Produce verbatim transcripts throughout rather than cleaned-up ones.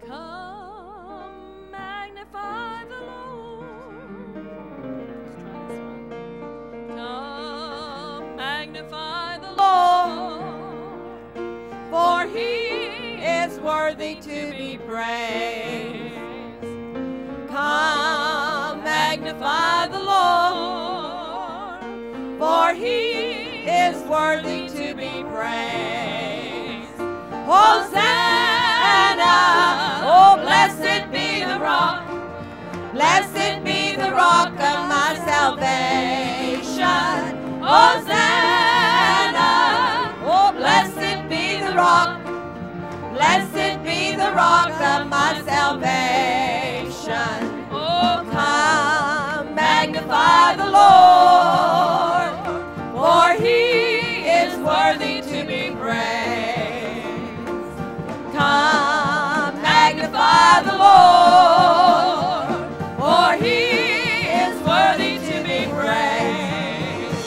Come, magnify the Lord. Let's try this one. Come, magnify the Lord, for He is worthy to be praised. Come, magnify the Lord, for He is worthy to be praised. Hosanna, oh blessed be the rock, blessed be the rock of my salvation. Hosanna, oh blessed be the rock, blessed be the rock of my salvation. Oh come, magnify the Lord, for He is worthy to be praised. Come, magnify the Lord, for He is worthy to be praised.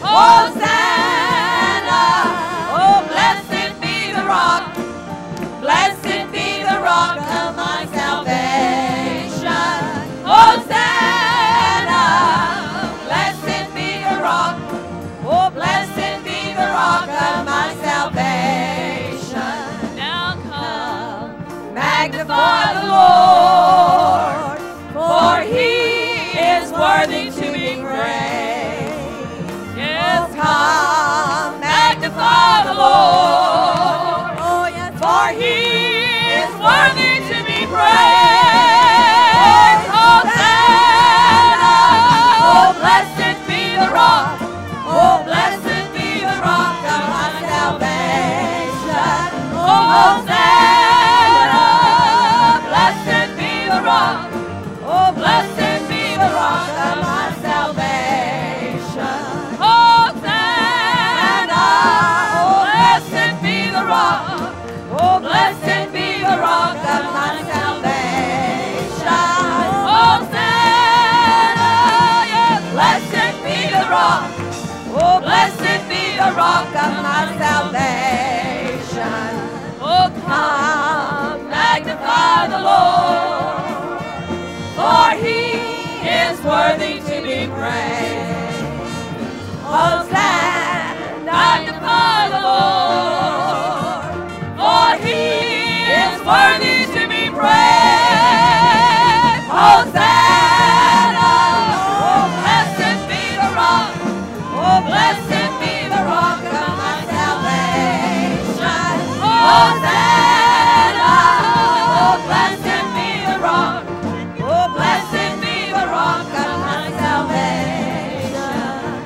Hosanna, oh blessed be the rock, blessed be the rock of my salvation. Hosanna, blessed be the rock, oh blessed be the rock of my salvation. Now come, magnify the Lord, for He is worthy to be praised. Yes, come, magnify the Lord, oh yes, for He is worthy to be praised. Hosanna, oh blessed be the rock, oh blessed be the rock of my salvation. Hosanna, blessed be the rock, oh blessed be the rock of my salvation. Hosanna, oh blessed be the rock, oh blessed be the rock of my salvation. Hosanna, yes, blessed be the rock, oh blessed be the rock of my salvation. Oh come, magnify the Lord, for He is worthy to be praised. Hosanna, magnify the Lord, for He is worthy to be praised. Hosanna, oh blessed be the rock, oh blessed be the rock of my salvation. Hosanna, oh blessed be the rock, oh blessed be the rock of my salvation.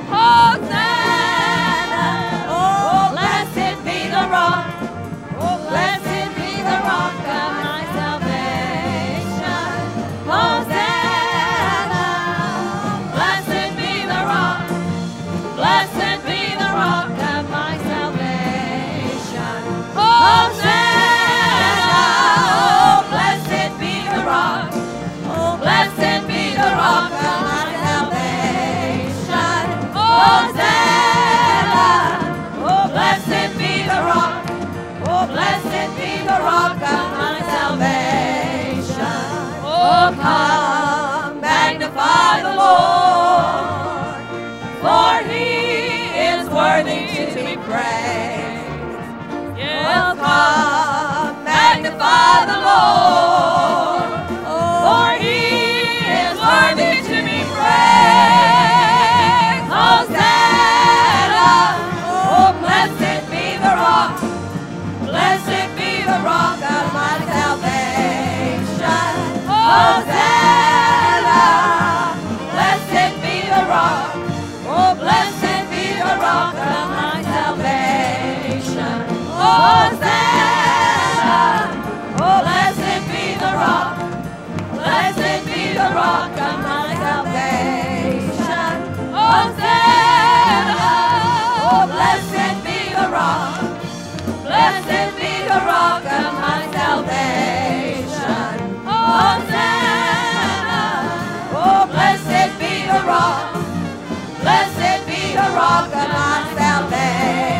Hosanna, oh blessed be the rock, oh blessed be the rock of my salvation. Hosanna, blessed be the rock, blessed be the rock of my salvation. Hosanna, oh blessed be the rock, oh blessed be the rock of my salvation. Hosanna, oh blessed be the rock, oh blessed be the rock of my salvation. Oh come, magnify the Lord, for He is worthy to be praised. Yes, come, magnify the Lord, for He is worthy to be praised. Hosanna, oh blessed be the rock, blessed be the rock of my salvation. Hosanna, blessed be the rock, oh blessed be the rock of my salvation. Hosanna, oh blessed be the rock, blessed be the rock of my salvation. Hosanna, oh blessed be the rock, blessed be the rock of my salvation. Hosanna, oh blessed be the rock, blessed be the rock of my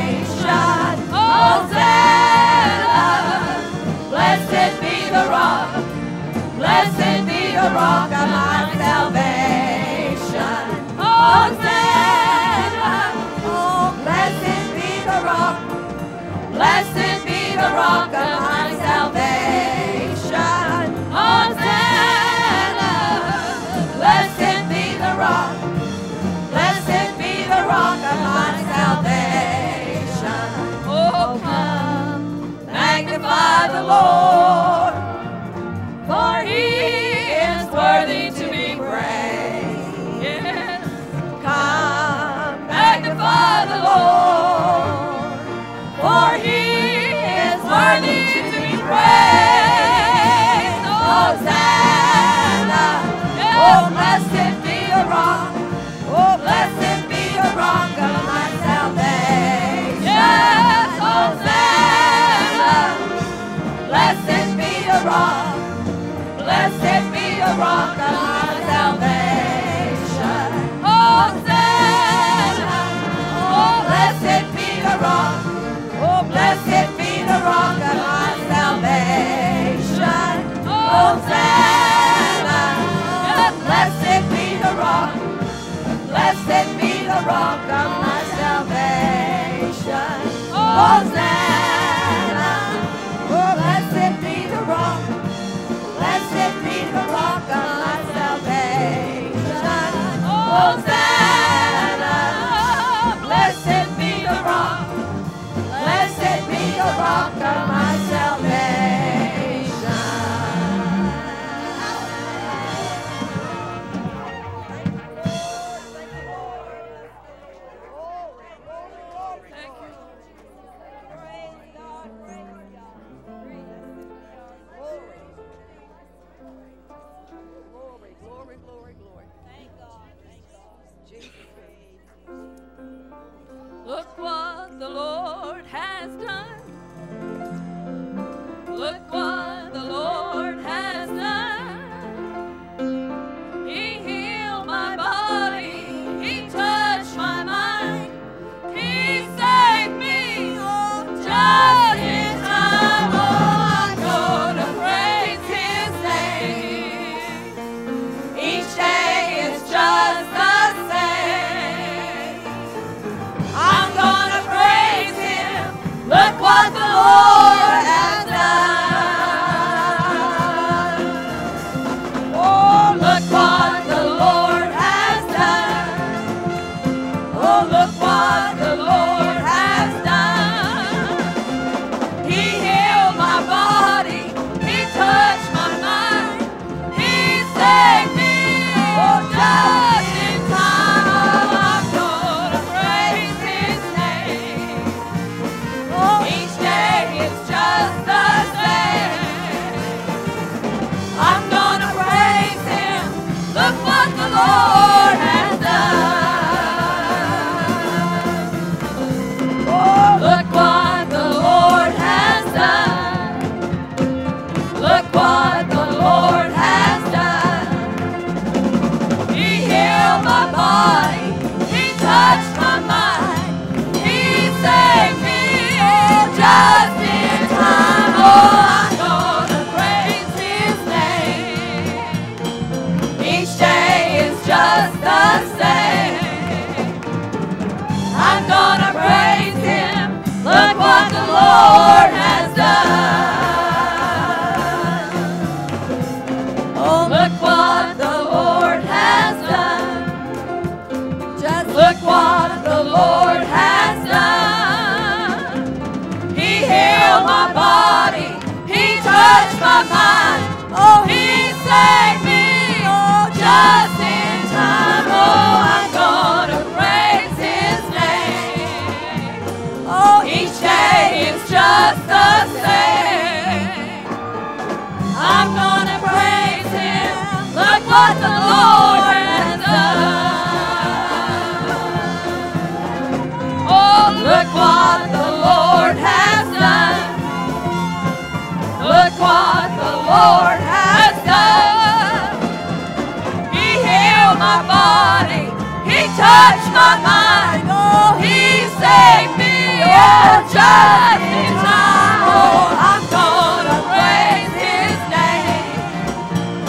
salvation. Hosanna, blessed be the rock, Blessed be the rock of my salvation. Hosanna. Oh, blessed be the rock. Blessed be the rock of my salvation. Hosanna. Blessed be the rock. Blessed be the rock of my salvation. Oh, come, magnify the Lord, for he is worthy to be praised. Yes. Come, magnify the Lord, for he is worthy to be praised. Hosanna. Oh, blessed be the rock. Oh, blessed be the rock of my salvation. Yes, Hosanna. Blessed be the rock. Blessed be the rock of my salvation. Hosanna. Oh, blessed be the rock. Oh, blessed be the rock of my salvation. Hosanna. Blessed be the rock. Blessed be the rock of my salvation. Hosanna. Oh, blessed be the rock. Blessed be the rock of my salvation. Hosanna. Blessed be the rock. Blessed be the rock of my salvation. Thank you. Praise God, praise God. Glory, glory, glory, glory. Thank God, thank God. Jesus. Look what the Lord has done. Look what the Lord has done. He healed my body. He touched my mind. He saved me. Oh, just in time. Oh, I'm gonna praise his name. Each day is just the same. I'm gonna praise him. Look what the Lord has done. Oh, look what the Lord has done. Oh, look what the Lord has done. He healed my body. He touched my mind. He saved me. Oh, just in time. I'm gonna praise his name. Oh, each day is just the same. I'm gonna praise him. Look what the Lord has done. Oh, look what the Lord has done. Look what the Lord has done. He healed my body. He touched my mind. He saved me. Oh, just in time. Oh, I'm gonna praise his name. Each day is just the same. I'm gonna praise him. Look what the Lord has done. Oh, look what the Lord has done. Just look what the Lord has done. He healed my body. He touched my mind. Oh, he saved me. Oh, just in time. Oh, I'm gonna praise his name. Oh, each day is just the same. I'm gonna praise him. Look what the Lord has done. Oh, look what the Lord has done. Look what the Lord has done. He healed my body. He touched my mind. Oh, he saved me. Oh, just in time. Oh, I'm gonna praise his name.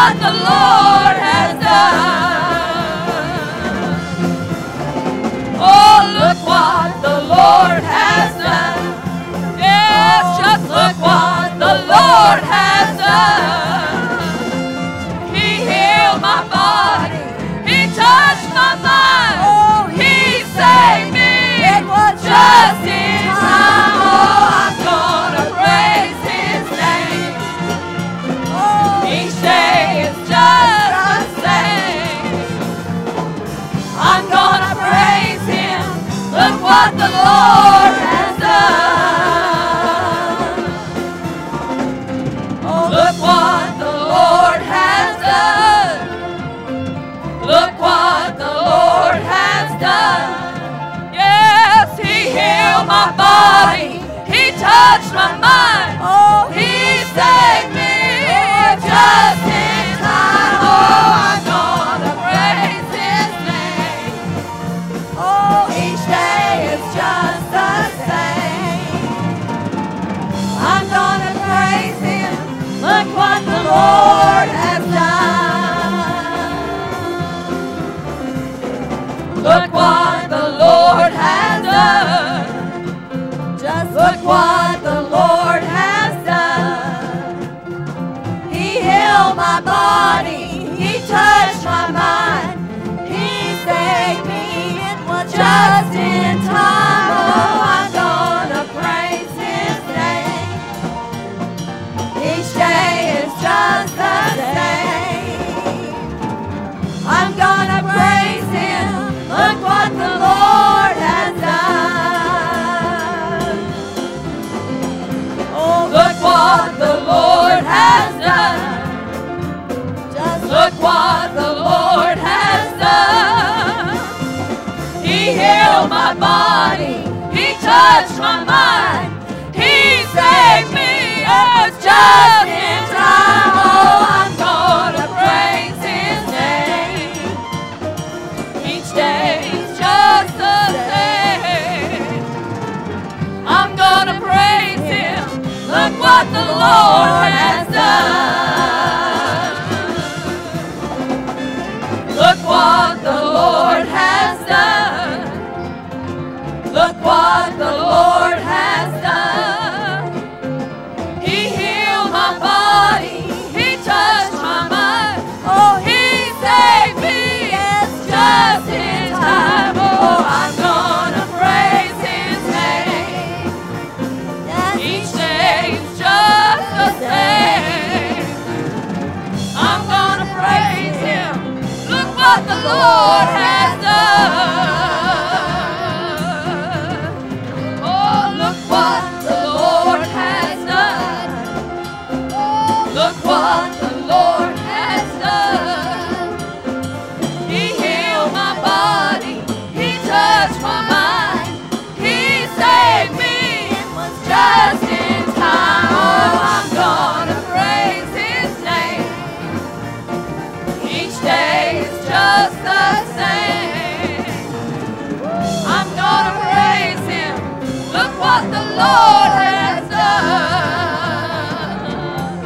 what the Lord has done. Oh, look what the Lord has done. Yes, just look what the Lord has done. He healed my body. He touched my mind. Oh, He saved me. It was just in time. Oh, I'm gonna praise His name. Oh, each day is just the same. I'm gonna praise Him. Look what the Lord has done. Oh, look what the Lord has done. Look what the Lord has done. Yes, He healed my body. He touched my mind. Oh, He saved me just in time. Oh, I'm gonna praise His name. Oh, each day is just the same. I'm gonna praise Him. Look what the Lord has done. Look what the Lord has done. Just look what the Lord has done. He healed my body. He touched my mind. He saved me. It was just in time. Oh, I'm gonna praise His name. Each day is just the same. I'm gonna praise Him. Look what the Lord has done. Oh, look what the Lord has done. Just look what the Lord has done. He healed my body. He touched my mind. He saved me. It's just in time. Oh, I'm gonna praise His name. Each day is just the same. I'm gonna praise Him. Look what the Lord has done. Look what the Lord has done. Look what the Lord has done. He healed my body. He touched my mind. Oh, He saved me. It's just in time. Oh, I'm gonna praise His name. Each day is just the same. I'm gonna praise Him. Look what the Lord has done. Oh, look what the Lord has done. Look what the Lord has done. He healed my body. He touched my mind. He saved me. It was just in time. Oh, I'm gonna praise His name. Each day is just the same. I'm gonna praise Him. Look what the Lord has done.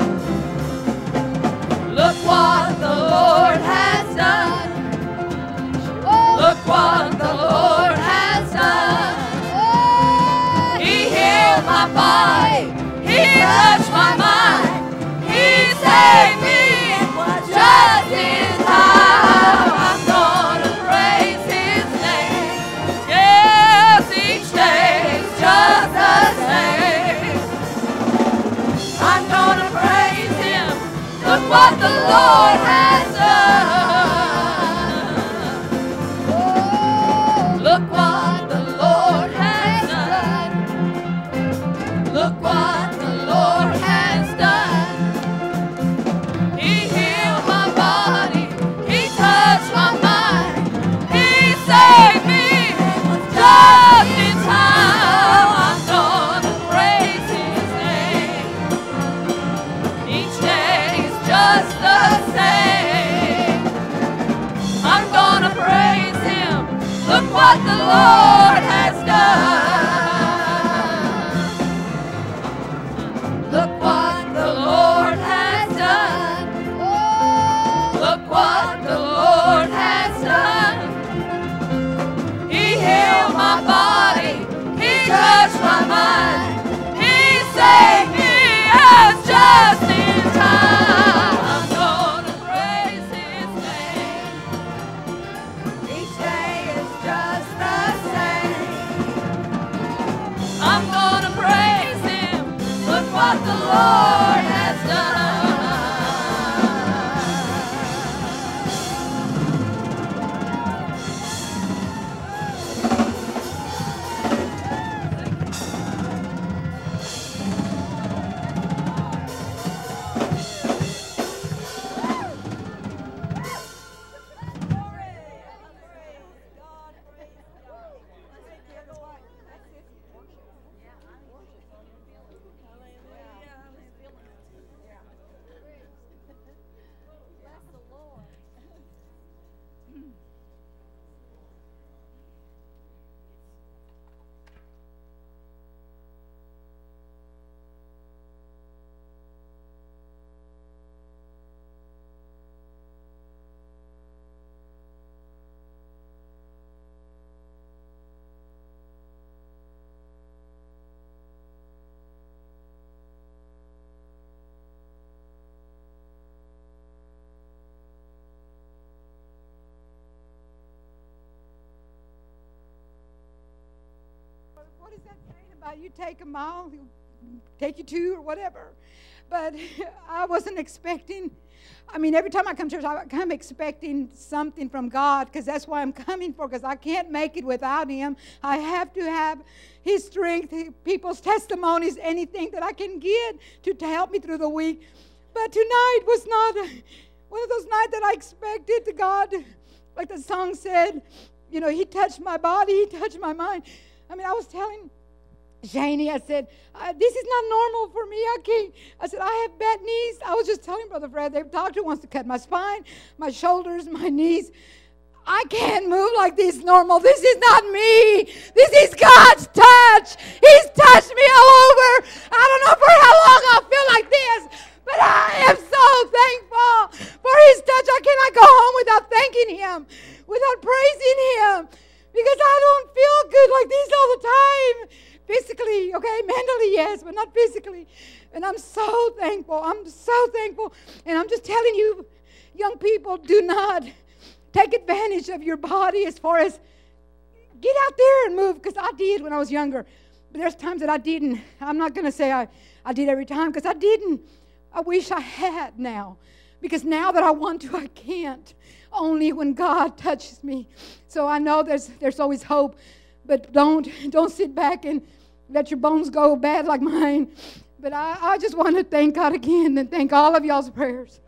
Look what the Lord has done. Look what the Lord has done. He healed my body. He touched my mind. He saved me. It was just in time. I'm gonna praise His name. Yes, each day is just the same. I'm gonna praise Him. Look what the Lord has done. Look what the Lord has done. Look what the Lord has done. He healed my body. He touched my mind. He saved me. It was just in time. I'm gonna praise His name. Each day is just the same. I'm gonna praise Him. Look what the Lord has done. Look what the Lord has done. you take a mile, he'll take you two or whatever. But I wasn't expecting, I mean, every time I come to church, I come expecting something from God, because that's why I'm coming for, because I can't make it without Him. I have to have His strength, people's testimonies, anything that I can get to, to help me through the week. But tonight was not one of those nights that I expected. To God, like the song said, you know, He touched my body, He touched my mind. I mean, I was telling Janie, I said, uh, this is not normal for me. I can't. I said, I have bad knees. I was just telling Brother Fred, the doctor wants to cut my spine, my shoulders, my knees. I can't move like this normal. This is not me. This is God's touch. He's touched me all over. I don't know for how long I'll feel like this, but I am so thankful for His touch. I cannot go home without thanking Him, without praising Him, because I don't feel good like this all the time. Physically, okay, mentally, yes, but not physically. And I'm so thankful. I'm so thankful. And I'm just telling you, young people, do not take advantage of your body as far as get out there and move, because I did when I was younger. But there's times that I didn't. I'm not going to say I, I did every time, because I didn't. I wish I had now, because now that I want to, I can't. Only when God touches me. So I know there's there's always hope, but don't don't sit back and let your bones go bad like mine. But I, I just want to thank God again and thank all of y'all's prayers.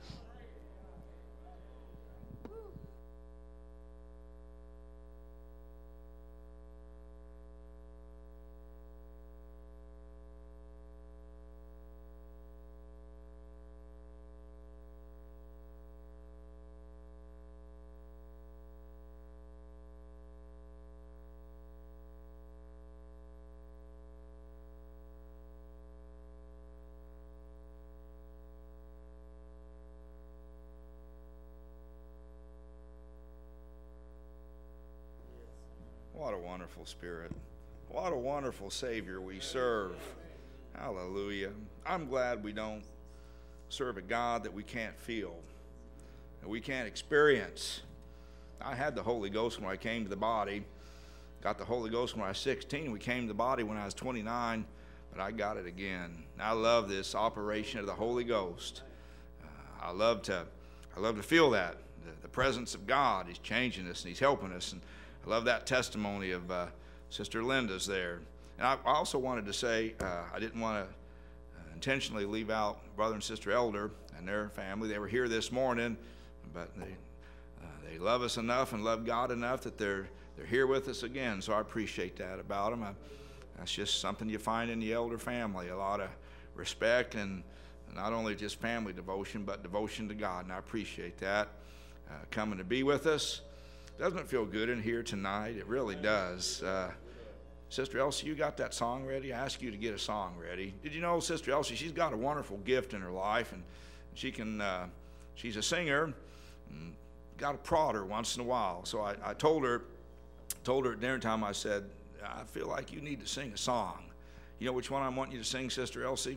What a wonderful Spirit. What a wonderful Savior we serve. Hallelujah. I'm glad we don't serve a God that we can't feel, that we can't experience. I had the Holy Ghost when I came to the body. Got the Holy Ghost when I was sixteen. We came to the body when I was twenty-nine, but I got it again. I love this operation of the Holy Ghost. Uh, I love to, I love to feel that. The, the presence of God. He's changing us and He's helping us. And I love that testimony of uh, Sister Linda's there. And I also wanted to say, uh, I didn't want to uh, intentionally leave out Brother and Sister Elder and their family. They were here this morning, but they uh, they love us enough and love God enough that they're they're here with us again. So I appreciate that about them. I, that's just something you find in the Elder family, a lot of respect and not only just family devotion, but devotion to God. And I appreciate that uh, coming to be with us. Doesn't it feel good in here tonight? It really does. Uh, Sister Elsie, you got that song ready? I asked you to get a song ready. Did you know Sister Elsie, she's got a wonderful gift in her life, and she can, uh, she's a singer, and got to prod her once in a while. So I, I told her, told her at dinner time, I said, I feel like you need to sing a song. You know which one I'm wanting you to sing, Sister Elsie?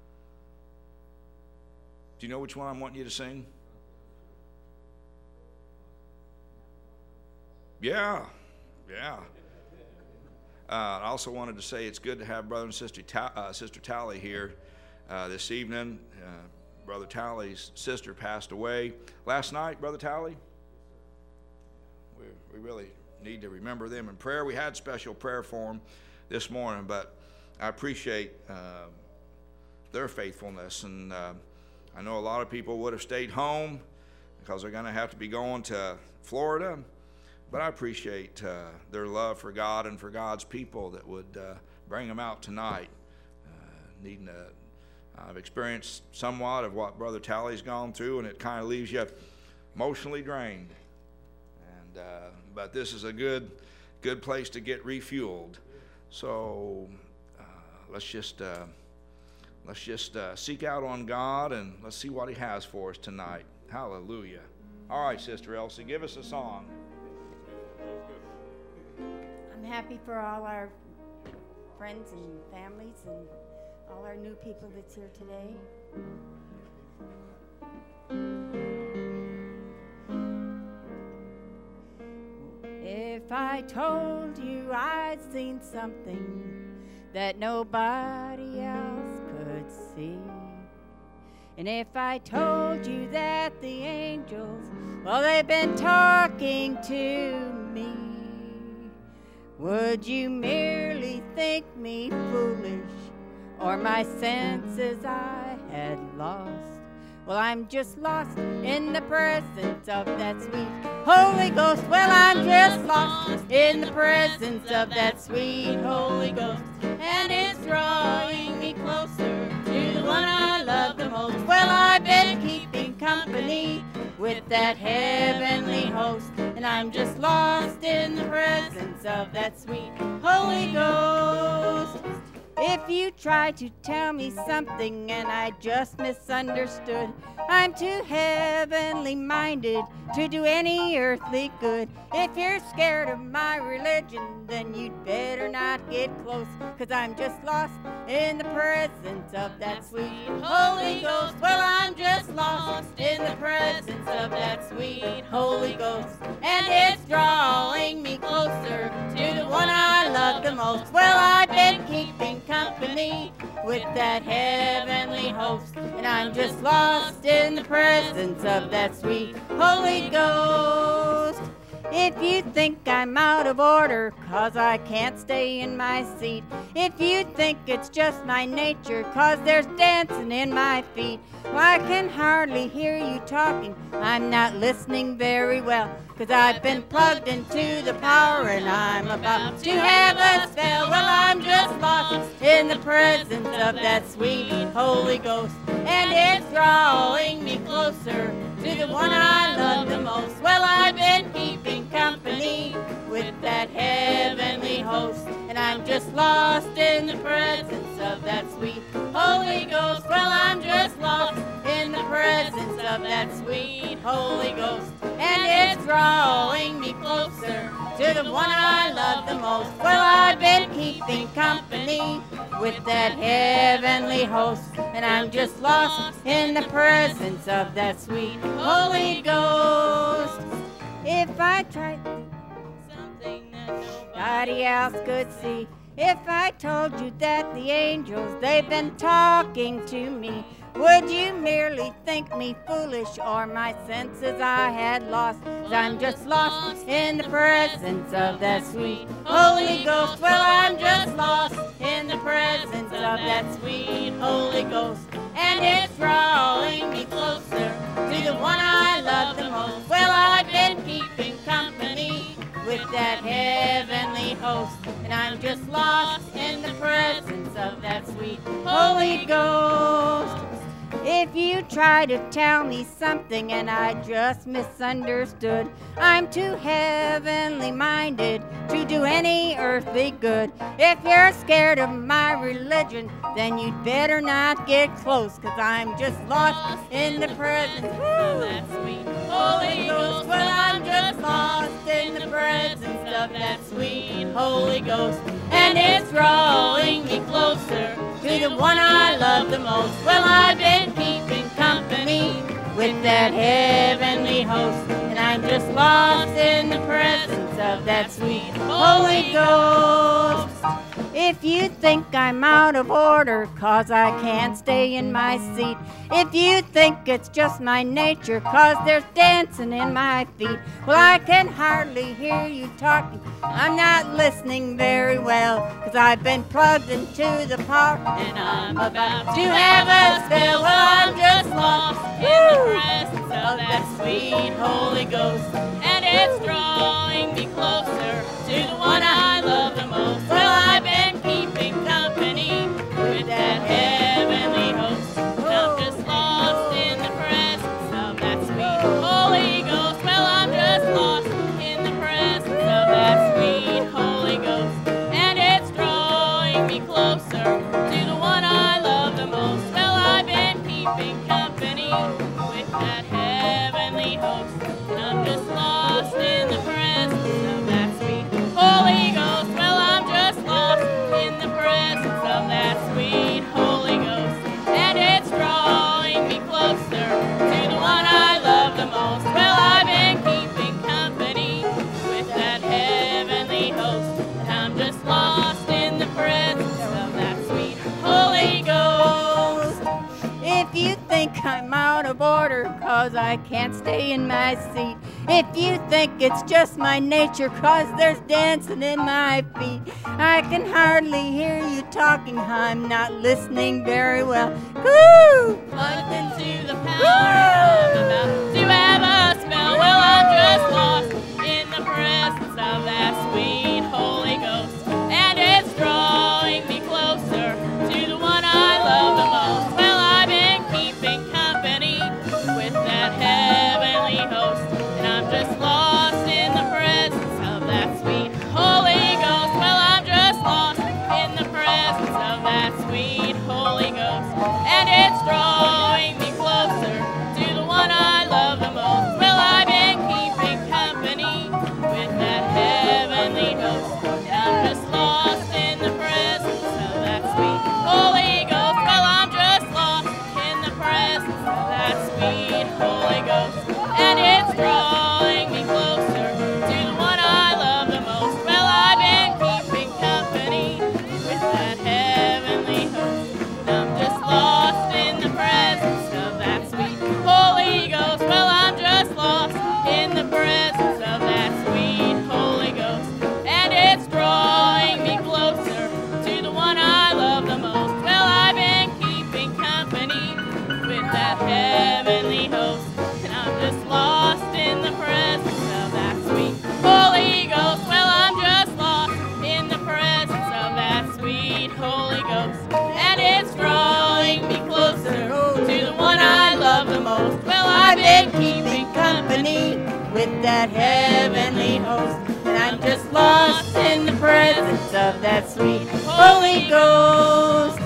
Do you know which one I'm wanting you to sing? Yeah, yeah. Uh, I also wanted to say it's good to have Brother and Sister, Ta- uh, Sister Tally here uh, this evening. Uh, Brother Tally's sister passed away last night, Brother Tally. We, we really need to remember them in prayer. We had special prayer for them this morning, but I appreciate uh, their faithfulness. And uh, I know a lot of people would have stayed home because they're going to have to be going to Florida. But I appreciate uh, their love for God and for God's people that would uh, bring them out tonight. Uh, needing to, I've experienced somewhat of what Brother Tally's gone through, and it kind of leaves you emotionally drained. And uh, but this is a good, good place to get refueled. So uh, let's just uh, let's just uh, seek out on God and let's see what He has for us tonight. Hallelujah! All right, Sister Elsie, give us a song. I'm happy for all our friends and families and all our new people that's here today. If I told you I'd seen something that nobody else could see. And if I told you that the angels, well, they've been talking to me, would you merely think me foolish, or my senses I had lost? Well, I'm just lost in the presence of that sweet Holy Ghost. Well, I'm just lost in the presence of that sweet Holy Ghost. And it's drawing me closer to the one I love the most. Well, I've been keeping company with that heavenly host. And I'm just lost in the presence of that sweet Holy Ghost. If you try to tell me something and I just misunderstood, I'm too heavenly minded to do any earthly good. If you're scared of my religion, then you'd better not get close, 'cause I'm just lost in the presence of that sweet Holy Ghost. Well, I'm just lost in the presence of that sweet Holy Ghost. And it's drawing me closer to the one I love the most. Well, I've been keeping company with that heavenly host, and I'm just lost in the presence of that sweet Holy Ghost. If you think I'm out of order 'cause I can't stay in my seat, if you think it's just my nature 'cause there's dancing in my feet, well, I can hardly hear you talking, I'm not listening very well, 'cause I've been plugged into the power and I'm about to have a spell. Well, I'm just lost in the presence of that sweet Holy Ghost, and it's drawing me closer to the one I love the most. Well, I've been keeping company with that heavenly host, and I'm just lost in the presence of that sweet Holy Ghost. Well, I'm just lost in the presence of that sweet Holy Ghost, and it's drawing me closer to the one I love the most. Well, I've been keeping company with that heavenly host, and I'm just lost in the presence of that sweet Holy Ghost. If I tried something that nobody else could see, if I told you that the angels, they've been talking to me, would you merely think me foolish, or my senses I had lost? 'Cause I'm just lost in the presence of that sweet Holy Ghost. Well, I'm just lost in the presence of that sweet Holy Ghost, and it's drawing me closer to the one I love the most. Well, I've been keeping company with that heavenly host, and I'm just lost in the presence of that sweet Holy Ghost. If you try to tell me something and I just misunderstood, I'm too heavenly minded to do any earthly good. If you're scared of my religion, then you'd better not get close, 'cause I'm just lost in the presence of that sweet Holy Ghost. Well, I'm just lost in the presence of that sweet Holy Ghost, and it's drawing me closer to the one I love the most. Well, I've been keeping company with that heavenly host, and I'm just lost in the presence of that sweet Holy Ghost. If you think I'm out of order 'cause I can't stay in my seat, if you think it's just my nature 'cause there's dancing in my feet, well, I can hardly hear you talking, I'm not listening very well, 'cause I've been plugged into the power and I'm about to have a spell. Well, I'm just lost in the presence of that sweet Holy Ghost, and it's drawing me closer to the one I love the most. Well, I've been keeping company with that heavenly host, and I'm just lost in the presence of that sweet Holy Ghost. Well, I'm just lost in the presence of that sweet Holy Ghost, and it's drawing me closer to the one I love the most. Well, I've been keeping company with that heavenly host, and I'm just lost in the presence of that sweet Holy Ghost. Well, I'm just lost in the presence of that sweet Holy Ghost, and it's drawing me closer to the one I love the most. Well, I've been keeping company with that heavenly host, and I'm just lost in the presence of 'cause I can't stay in my seat. If you think it's just my nature 'cause there's dancing in my feet, I can hardly hear you talking, I'm not listening very well. Woo! Plugged into the power, I'm about to have a spell. Well, I'm just lost in the presence of that sweet Holy Ghost, and it's drawing me closer to the one I love the most. Well, I've been keeping company with that heavenly host, and I'm just lost in the presence of that sweet Holy Ghost. Well, I'm just lost in the presence of that sweet Holy Ghost, and it's drawing me closer to the one I love the most. Well, I've been keeping company with that heavenly host, and I'm just lost in the presence of that sweet Holy Ghost. Well, I'm just lost in the presence of that sweet Holy Ghost, and it's drawing me closer to the one I love the most. Well, I've been keeping company with that heavenly host, and I'm just lost in the presence of that sweet Holy Ghost. Well, I'm just lost in the presence of that sweet Holy Ghost, and it's drawing me closer to the one I love the most. Well, I've been keeping company with that heavenly host, and I'm just lost in the presence of that sweet Holy Ghost. Well, I'm just lost in the presence of that sweet Holy Ghost, and it's drawing me closer to the one I love the most. Well, I've been keeping company with that heavenly host, and I'm just lost in the presence of that sweet Holy Ghost.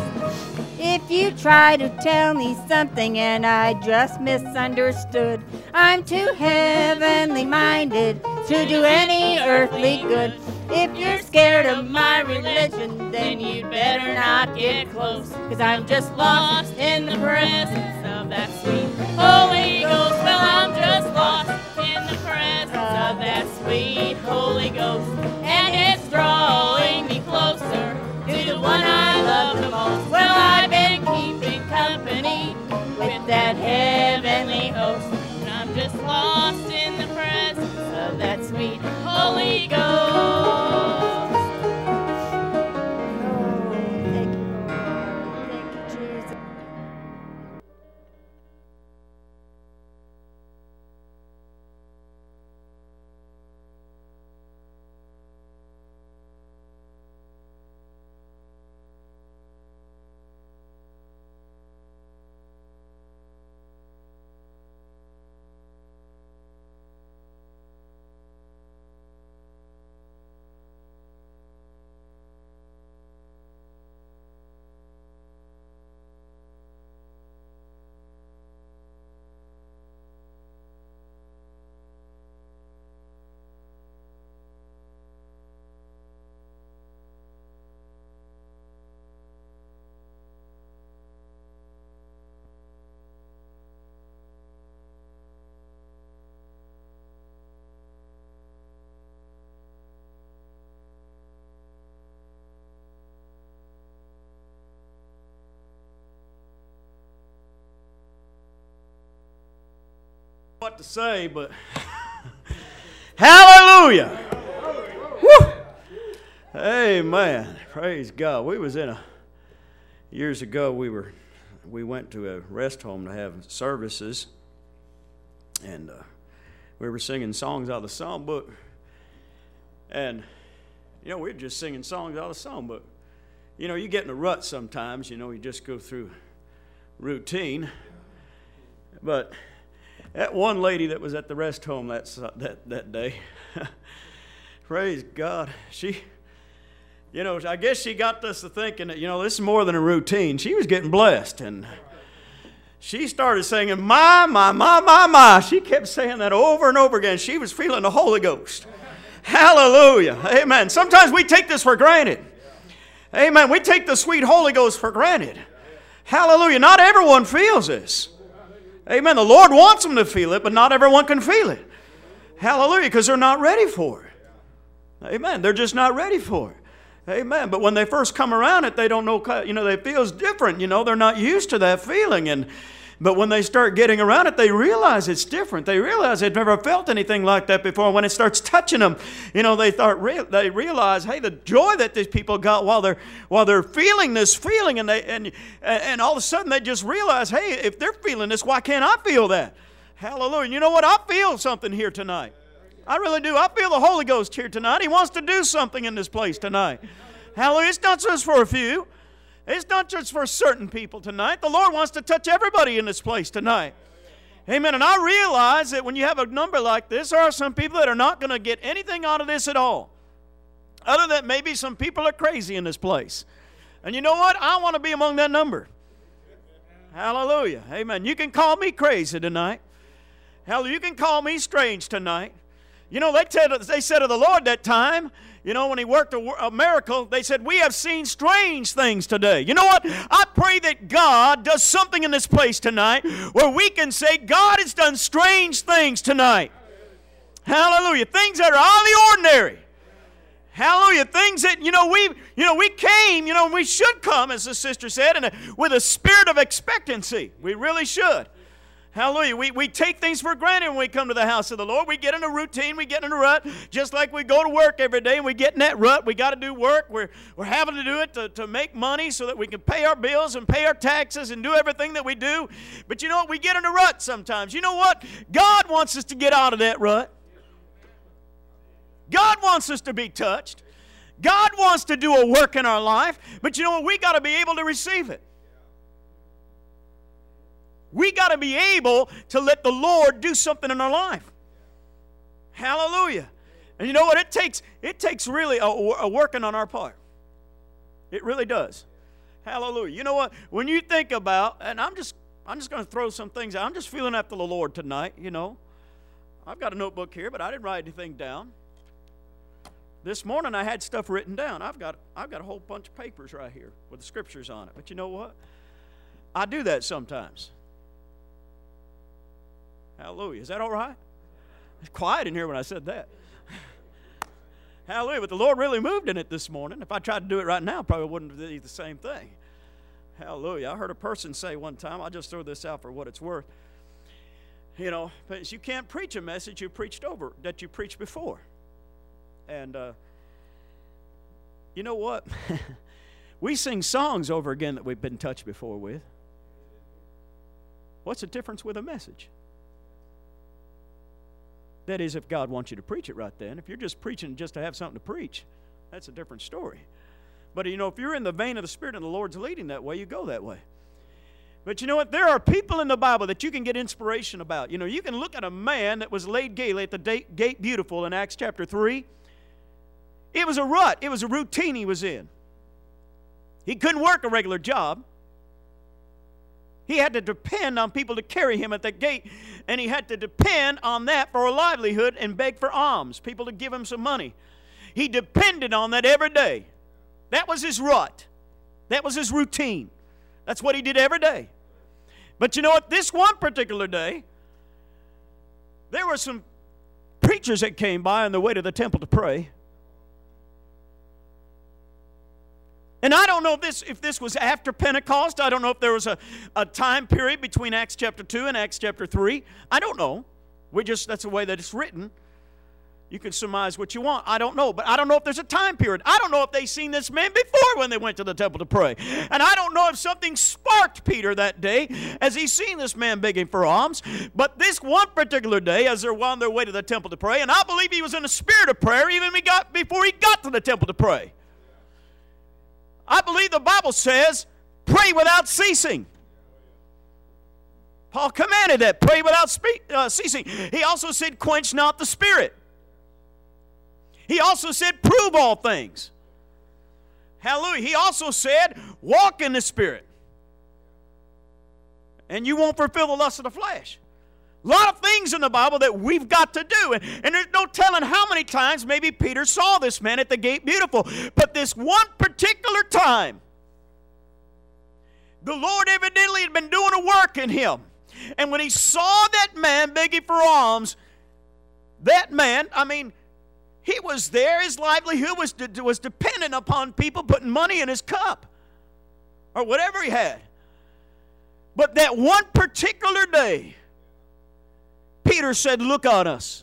If you try to tell me something and I just misunderstood, I'm too heavenly minded to do any earthly good. If you're scared of my religion, then you'd better not get close, 'cause I'm just lost in the presence of that sweet Holy Ghost. Well, I'm just lost in the presence of that sweet Holy Ghost, and it's drawing me closer to the one I love the most. Well, I've been keeping company with that heavenly host, and I'm just lost in the presence of that sweet Holy Ghost. Oh, thank you, Lord. Thank you, Jesus. What to say, but hallelujah. Woo. Amen. Praise God. We was in a years ago we were we went to a rest home to have services, and uh, we were singing songs out of the songbook, and you know we were just singing songs out of the songbook. You know, you get in a rut sometimes. You know, you just go through routine, but that one lady that was at the rest home that that that day, praise God, she, you know, I guess she got us to thinking that, you know, this is more than a routine. She was getting blessed, and she started singing, my, my, my, my, my. She kept saying that over and over again. She was feeling the Holy Ghost. Hallelujah. Amen. Sometimes we take this for granted. Amen. We take the sweet Holy Ghost for granted. Hallelujah. Not everyone feels this. Amen. The Lord wants them to feel it, but not everyone can feel it. Hallelujah, because they're not ready for it. Amen. They're just not ready for it. Amen. But when they first come around it, they don't know, you know, they feels different. You know, they're not used to that feeling. And But when they start getting around it, they realize it's different. They realize they've never felt anything like that before. When it starts touching them, you know, they start re- they realize, hey, the joy that these people got while they're while they're feeling this feeling, and they and and all of a sudden they just realize, hey, if they're feeling this, why can't I feel that? Hallelujah. And you know what? I feel something here tonight. I really do. I feel the Holy Ghost here tonight. He wants to do something in this place tonight. Hallelujah. It's not just for a few. It's not just for certain people tonight. The Lord wants to touch everybody in this place tonight. Amen. And I realize that when you have a number like this, there are some people that are not going to get anything out of this at all. Other than maybe some people are crazy in this place. And you know what? I want to be among that number. Hallelujah. Amen. You can call me crazy tonight. Hallelujah. You can call me strange tonight. You know, they said, they said of the Lord that time, you know, when He worked a, a miracle, they said, we have seen strange things today. You know what? I pray that God does something in this place tonight where we can say, God has done strange things tonight. Hallelujah. Things that are out of the ordinary. Hallelujah. Things that, you know, we, you know, we came, you know, we should come, as the sister said, and with a spirit of expectancy. We really should. Hallelujah. We, we take things for granted when we come to the house of the Lord. We get in a routine. We get in a rut. Just like we go to work every day and we get in that rut. We got to do work. We're, we're having to do it to, to make money so that we can pay our bills and pay our taxes and do everything that we do. But you know what? We get in a rut sometimes. You know what? God wants us to get out of that rut. God wants us to be touched. God wants to do a work in our life. But you know what? We got to be able to receive it. We got to be able to let the Lord do something in our life. Hallelujah. And you know what? It takes it takes really a, a working on our part. It really does. Hallelujah. You know what? When you think about, and I'm just I'm just going to throw some things out. I'm just feeling after the Lord tonight, you know. I've got a notebook here, but I didn't write anything down. This morning I had stuff written down. I've got I've got a whole bunch of papers right here with the scriptures on it. But you know what? I do that sometimes. Hallelujah. Is that all right? It's quiet in here when I said that. Hallelujah. But the Lord really moved in it this morning. If I tried to do it right now, I probably wouldn't do the same thing. Hallelujah. I heard a person say one time, I'll just throw this out for what it's worth. You know, but you can't preach a message you preached over, that you preached before. And uh, you know what? We sing songs over again that we've been touched before with. What's the difference with a message? That is, if God wants you to preach it right then. If you're just preaching just to have something to preach, that's a different story. But, you know, if you're in the vein of the Spirit and the Lord's leading that way, you go that way. But you know what? There are people in the Bible that you can get inspiration about. You know, you can look at a man that was laid gaily at the gate beautiful in Acts chapter three. It was a rut. It was a routine he was in. He couldn't work a regular job. He had to depend on people to carry him at the gate, and he had to depend on that for a livelihood and beg for alms, people to give him some money. He depended on that every day. That was his rut. That was his routine. That's what he did every day. But you know what? This one particular day, there were some preachers that came by on their way to the temple to pray. And I don't know if this, if this was after Pentecost. I don't know if there was a, a time period between Acts chapter two and Acts chapter three. I don't know. We just, that's the way that it's written. You can surmise what you want. I don't know. But I don't know if there's a time period. I don't know if they seen this man before when they went to the temple to pray. And I don't know if something sparked Peter that day as he seen this man begging for alms. But this one particular day, as they're on their way to the temple to pray, and I believe he was in a spirit of prayer even he got, before he got to the temple to pray. I believe the Bible says, pray without ceasing. Paul commanded that, pray without spe- uh, ceasing. He also said, quench not the spirit. He also said, prove all things. Hallelujah. He also said, walk in the Spirit. And you won't fulfill the lust of the flesh. A lot of things in the Bible that we've got to do. And, and there's no telling how many times maybe Peter saw this man at the gate beautiful. But this one particular time, the Lord evidently had been doing a work in him. And when he saw that man begging for alms, that man, I mean, he was there. His livelihood was, de- was dependent upon people putting money in his cup or whatever he had. But that one particular day, Peter said, look on us.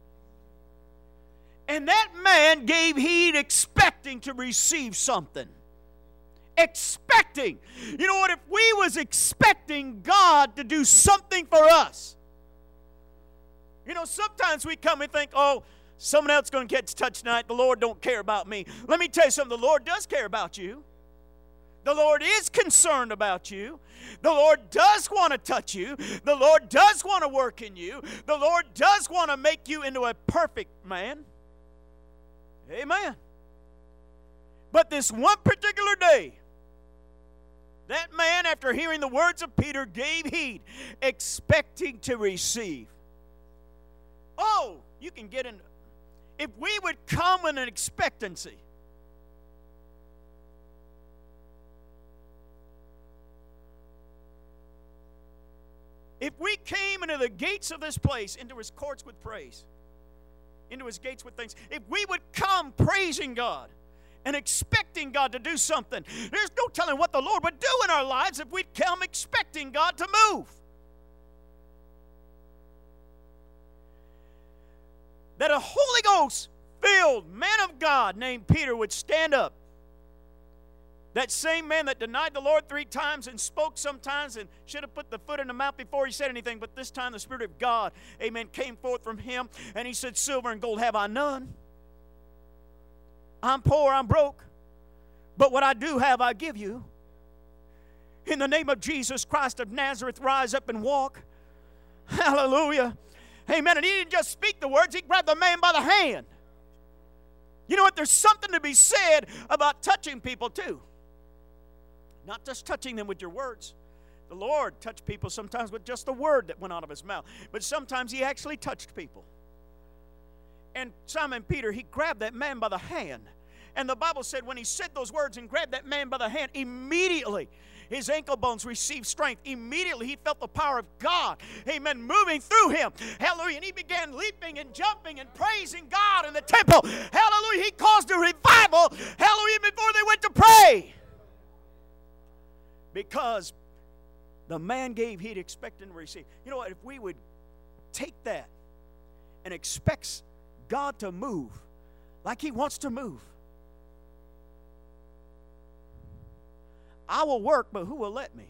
And that man gave heed, expecting to receive something. Expecting. You know what? If we was expecting God to do something for us. You know, sometimes we come and think, oh, someone else is going to get touched tonight. The Lord don't care about me. Let me tell you something. The Lord does care about you. The Lord is concerned about you. The Lord does want to touch you. The Lord does want to work in you. The Lord does want to make you into a perfect man. Amen. But this one particular day, that man, after hearing the words of Peter, gave heed, expecting to receive. Oh, you can get in. If we would come in an expectancy, if we came into the gates of this place, into his courts with praise, into his gates with thanks, if we would come praising God and expecting God to do something, there's no telling what the Lord would do in our lives if we'd come expecting God to move. That a Holy Ghost filled man of God named Peter would stand up. That same man that denied the Lord three times and spoke sometimes and should have put the foot in the mouth before he said anything, but this time the Spirit of God, amen, came forth from him, and he said, silver and gold have I none. I'm poor, I'm broke, but what I do have I give you. In the name of Jesus Christ of Nazareth, rise up and walk. Hallelujah. Amen. And he didn't just speak the words, he grabbed the man by the hand. You know what? There's something to be said about touching people too. Not just touching them with your words. The Lord touched people sometimes with just the word that went out of his mouth. But sometimes he actually touched people. And Simon Peter, he grabbed that man by the hand. And the Bible said when he said those words and grabbed that man by the hand, immediately his ankle bones received strength. Immediately he felt the power of God, amen, moving through him. Hallelujah. And he began leaping and jumping and praising God in the temple. Hallelujah. He caused a revival, hallelujah, before they went to pray. Because the man gave heed, expecting to receive. You know what? If we would take that and expect God to move like he wants to move, I will work, but who will let me?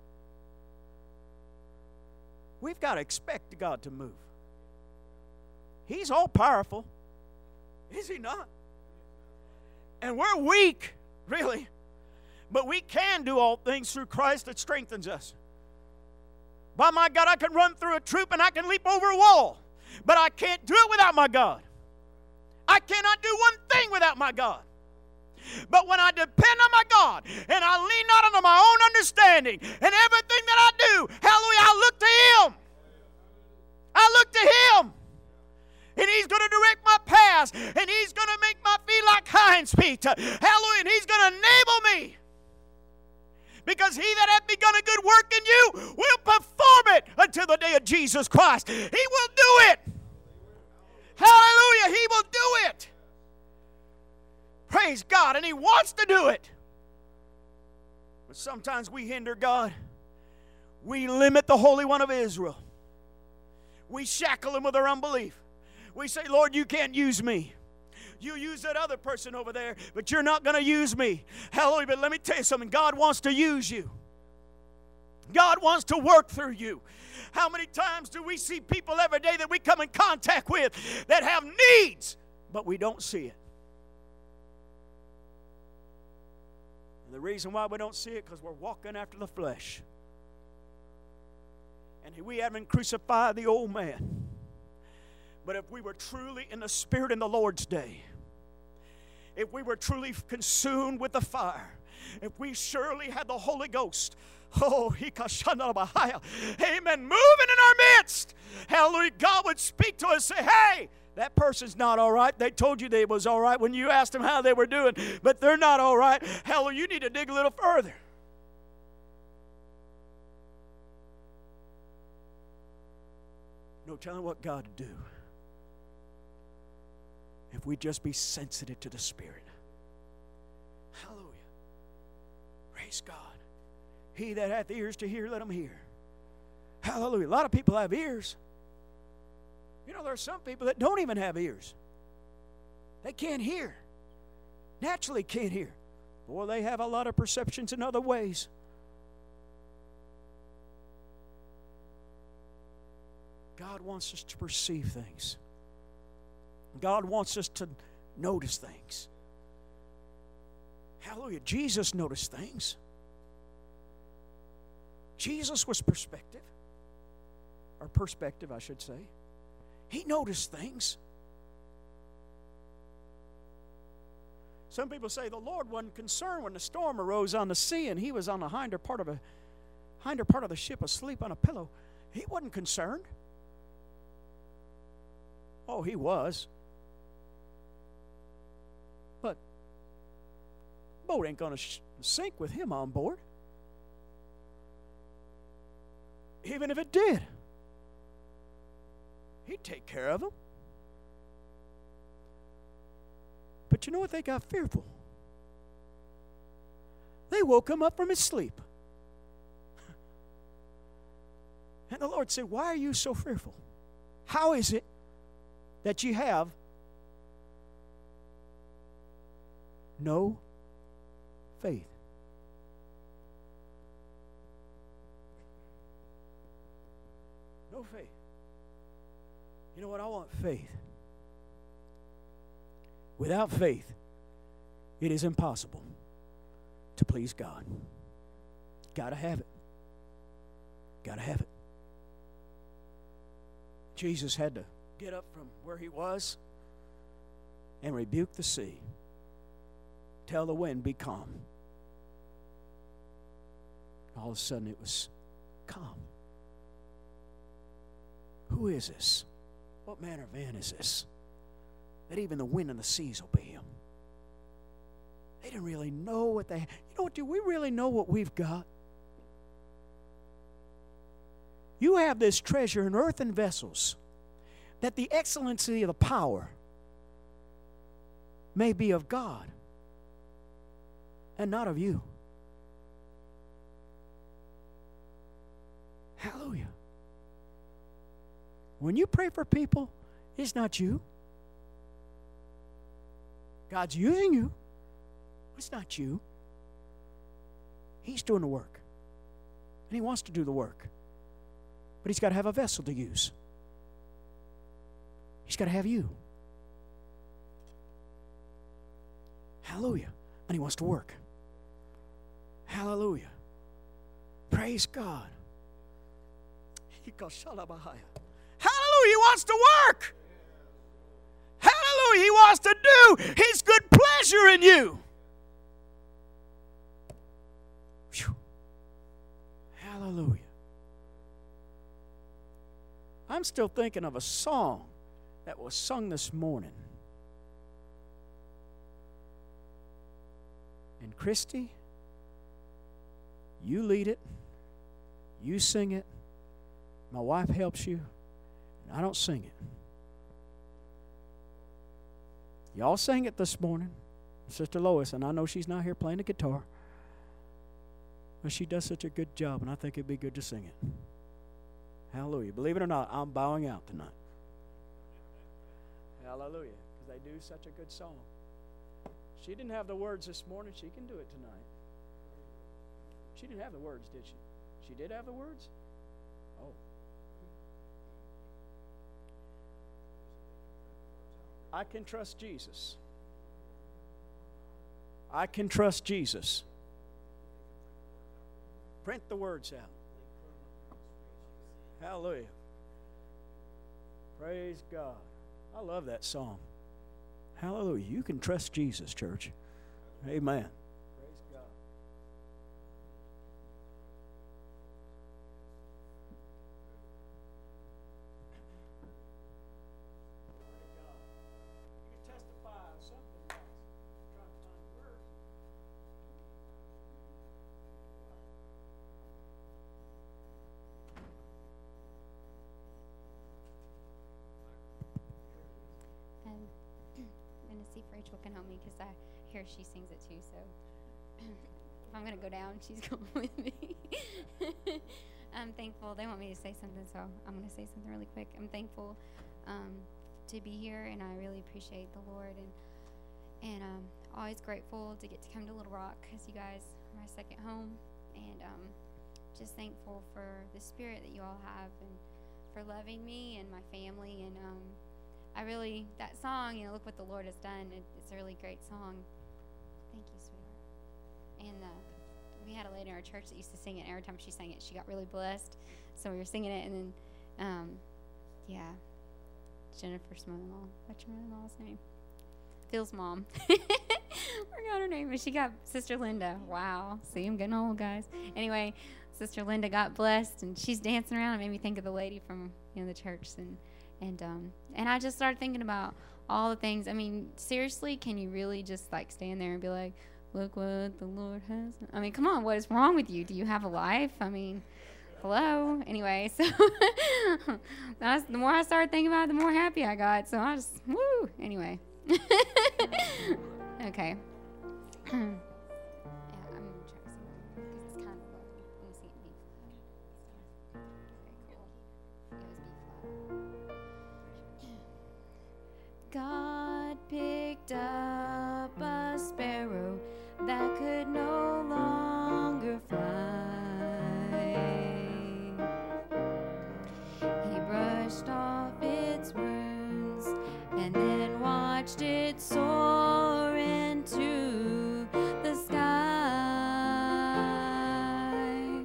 We've got to expect God to move. He's all powerful. Is he not? And we're weak, really. But we can do all things through Christ that strengthens us. By my God, I can run through a troop and I can leap over a wall. But I can't do it without my God. I cannot do one thing without my God. But when I depend on my God and I lean not unto my own understanding, and everything that I do, hallelujah, I look to Him. I look to Him. And He's going to direct my paths. And He's going to make my feet like hinds feet. Hallelujah. And He's going to enable me. Because He that hath begun a good work in you will perform it until the day of Jesus Christ. He will do it. Hallelujah. He will do it. Praise God. And He wants to do it. But sometimes we hinder God. We limit the Holy One of Israel. We shackle Him with our unbelief. We say, Lord, you can't use me. You use that other person over there, but you're not going to use me. Hallelujah. But let me tell you something. God wants to use you. God wants to work through you. How many times do we see people every day that we come in contact with that have needs, but we don't see it? And the reason why we don't see it, because we're walking after the flesh. And we haven't crucified the old man. But if we were truly in the Spirit in the Lord's day, if we were truly consumed with the fire, if we surely had the Holy Ghost, oh, amen, moving in our midst, hallelujah, God would speak to us and say, hey, that person's not all right. They told you they was all right when you asked them how they were doing, but they're not all right. Hallelujah, you need to dig a little further. No telling what God would do if we just be sensitive to the Spirit. Hallelujah. Praise God. He that hath ears to hear, let him hear. Hallelujah. A lot of people have ears. You know, there are some people that don't even have ears. They can't hear. Naturally can't hear. Boy, they have a lot of perceptions in other ways. God wants us to perceive things. God wants us to notice things. Hallelujah. Jesus noticed things. Jesus was perspective. Or perspective, I should say. He noticed things. Some people say the Lord wasn't concerned when the storm arose on the sea and he was on the hinder part of a hinder part of the ship asleep on a pillow. He wasn't concerned. Oh, he was. But the boat ain't going to sh- sink with him on board. Even if it did, he'd take care of him. But you know what? They got fearful. They woke him up from his sleep. And the Lord said, why are you so fearful? How is it that you have no faith? No faith. You know what? I want faith. Without faith, it is impossible to please God. Got to have it. Got to have it. Jesus had to get up from where he was and rebuke the sea. Tell the wind, be calm. All of a sudden, it was calm. Who is this? What manner of man is this? That even the wind and the seas obey him. They didn't really know what they had. You know what? Do we really know what we've got? You have this treasure in earthen vessels, that the excellency of the power may be of God and not of you. Hallelujah. When you pray for people, it's not you. God's using you. It's not you. He's doing the work. And he wants to do the work. But he's got to have a vessel to use. He's got to have you. Hallelujah. And he wants to work. Hallelujah. Praise God. Hallelujah. He wants to work. Hallelujah. He wants to do his good pleasure in you. Whew. Hallelujah. I'm still thinking of a song that was sung this morning. And Christy, you lead it. You sing it. My wife helps you. And I don't sing it. Y'all sang it this morning. Sister Lois, and I know she's not here playing the guitar. But she does such a good job, and I think it'd be good to sing it. Hallelujah. Believe it or not, I'm bowing out tonight. Hallelujah. Because they do such a good song. She didn't have the words this morning. She can do it tonight. She didn't have the words, did she? She did have the words? Oh. I can trust Jesus. I can trust Jesus. Print the words out. Hallelujah. Praise God. I love that song. Hallelujah. You can trust Jesus, church. Amen. Praise God. You testify of something else. I'm trying to find the words. Um, I'm going to see if Rachel can help me because I hear she sings it too. So if I'm going to go down, she's going with me. I'm thankful. They want me to say something, so I'm going to say something really quick. I'm thankful um, to be here, and I really appreciate the Lord, and and um, always grateful to get to come to Little Rock because you guys are my second home, and um, just thankful for the spirit that you all have and for loving me and my family. And um, I really, that song, you know, Look What the Lord Has Done, it, it's a really great song. Thank you, sweetheart. And uh, we had a lady in our church that used to sing it, and every time she sang it, she got really blessed. So we were singing it, and then, um, yeah, Jennifer's mother-in-law. What's your mother-in-law's name? Phil's mom. Forgot her name, but she got Sister Linda. Wow. See, I'm getting old, guys. Anyway, Sister Linda got blessed, and she's dancing around. It made me think of the lady from, you know, the church, and and um and I just started thinking about all the things. I mean, seriously, can you really just like stand there and be like, look what the Lord has? I mean, come on, what is wrong with you? Do you have a life? I mean, hello. Anyway, so that's, the more I started thinking about it, the more happy I got. So I just, woo. Anyway. Okay. Yeah, I'm gonna try to sing it because it's kind of low. Let me see it in B flat. Very cool. It was B flat. God picked up a sparrow that could no longer fly. He brushed off its wings and then watched it soar into the sky.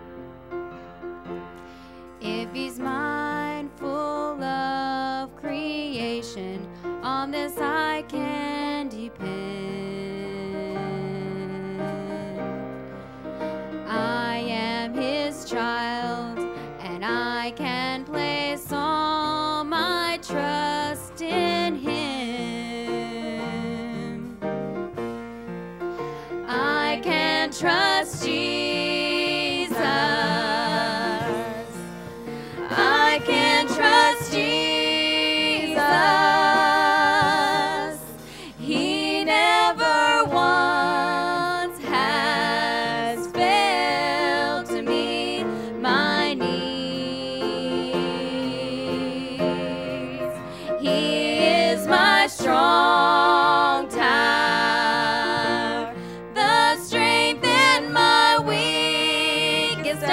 If he's mindful of creation, on this I can depend. I am his child, and I can place all my trust in him. I can trust Jesus. I can trust Jesus. He never once has failed to meet my needs. He is my strong tower, the strength in my weakest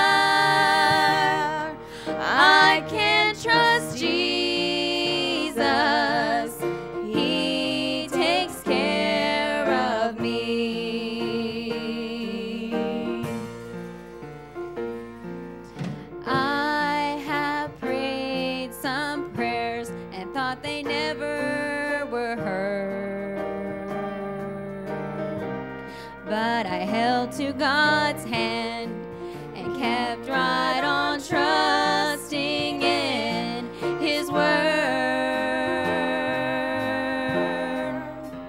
hour. I can trust Jesus. He takes care of me. I have prayed some prayers and thought they never were heard, but I held to God's hand and kept right on trusting in his word.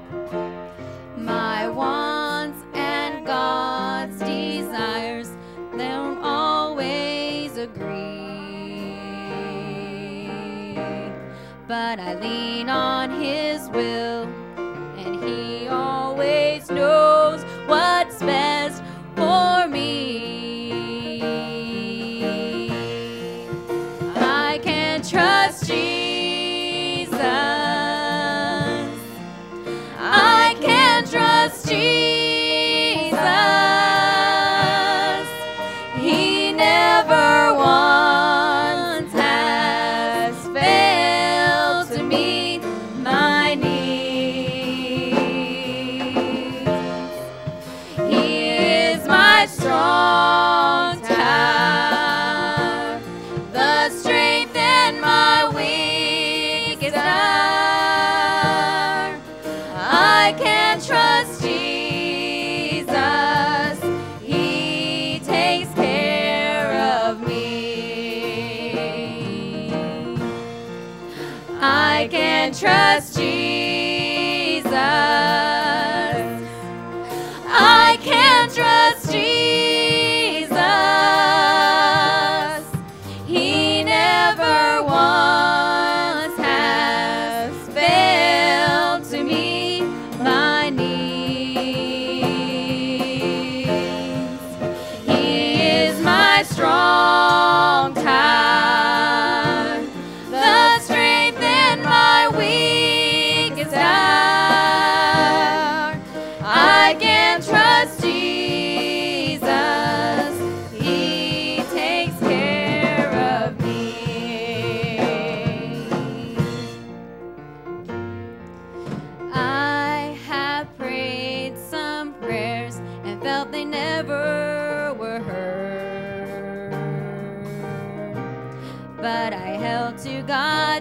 My wants and God's desires, they don't always agree, but I lean on his will, and he always knows what's best for me. I can trust Jesus. I can trust Jesus. He never once has failed to meet my needs. He is my strong tower, the strength in my weakest hour. I can trust Jesus. He takes care of me. I can trust Jesus. I can trust Jesus. He never once has failed to meet my needs. He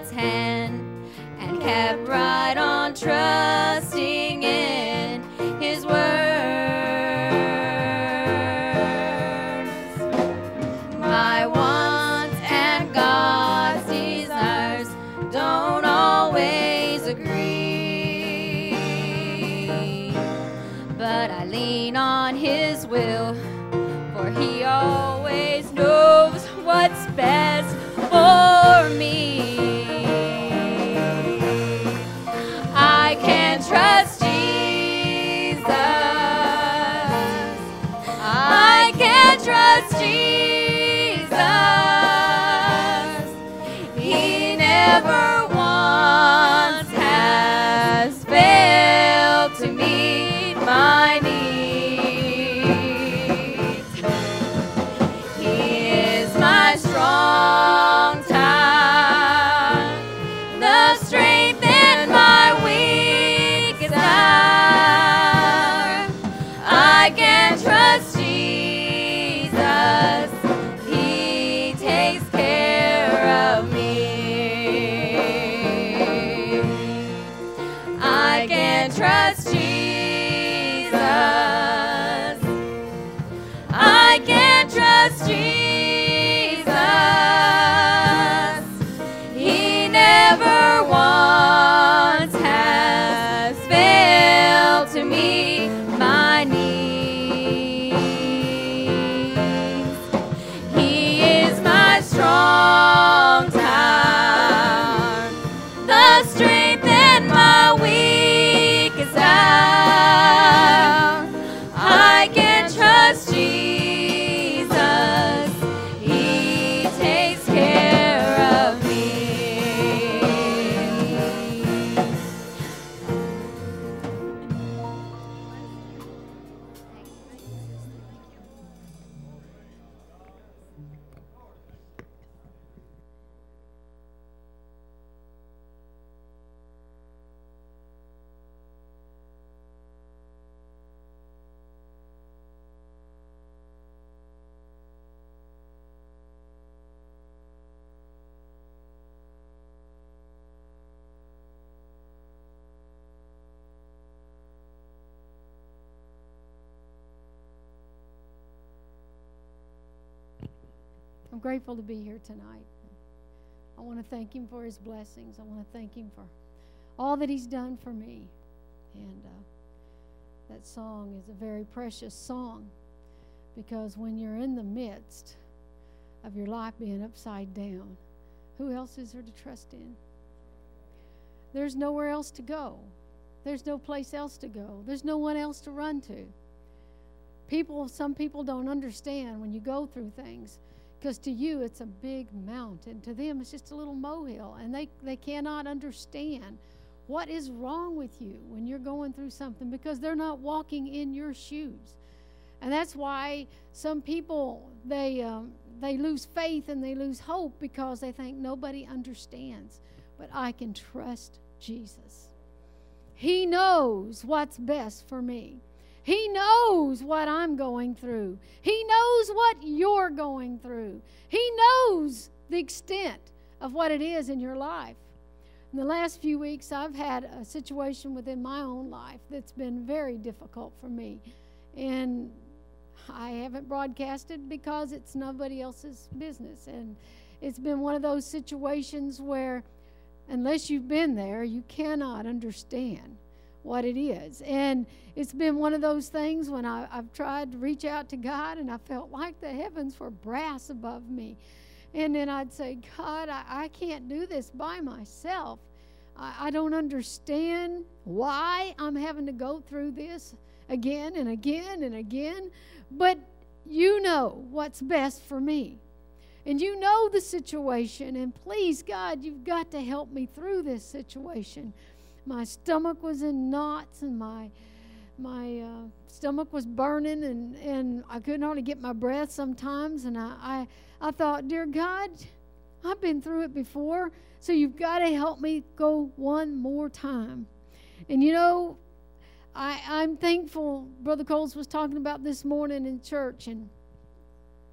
his hand and kept right on trusting in his words. My wants and God's desires don't always agree, but I lean on his will, for he always knows what's best for me. I can trust Jesus. I can trust Jesus. He never once has failed to meet my needs. He is my strong tower, the strength in my weakest hour. I can trust Jesus. He takes care of me. I can trust Jesus. I can trust Jesus. He never once has failed to meet my needs. He is my strong tower, the strength in my weakest hour. I can trust Jesus. He takes care of me. I'm grateful to be here tonight. I want to thank him for his blessings. I want to thank him for all that he's done for me. And uh, that song is a very precious song, because when you're in the midst of your life being upside down, who else is there to trust in? There's nowhere else to go. There's no place else to go. There's no one else to run to. People, some people don't understand when you go through things, because to you it's a big mountain. To them it's just a little molehill, and they, they cannot understand what is wrong with you when you're going through something, because they're not walking in your shoes. And that's why some people, they um, they lose faith and they lose hope, because they think nobody understands. But I can trust Jesus. He knows what's best for me. He knows what I'm going through. He knows what you're going through. He knows the extent of what it is in your life. In the last few weeks, I've had a situation within my own life that's been very difficult for me. And I haven't broadcasted because it's nobody else's business. And it's been one of those situations where, unless you've been there, you cannot understand what it is. And it's been one of those things when I, I've tried to reach out to God, and I felt like the heavens were brass above me. And then I'd say, God, I, I can't do this by myself. I, I don't understand why I'm having to go through this again and again and again. But you know what's best for me. And you know the situation. And please, God, you've got to help me through this situation. My stomach was in knots, and my my uh, stomach was burning, and, and I couldn't hardly get my breath sometimes. And I, I, I thought, dear God, I've been through it before, so you've got to help me go one more time. And you know, I, I'm thankful. Brother Coles was talking about this morning in church, and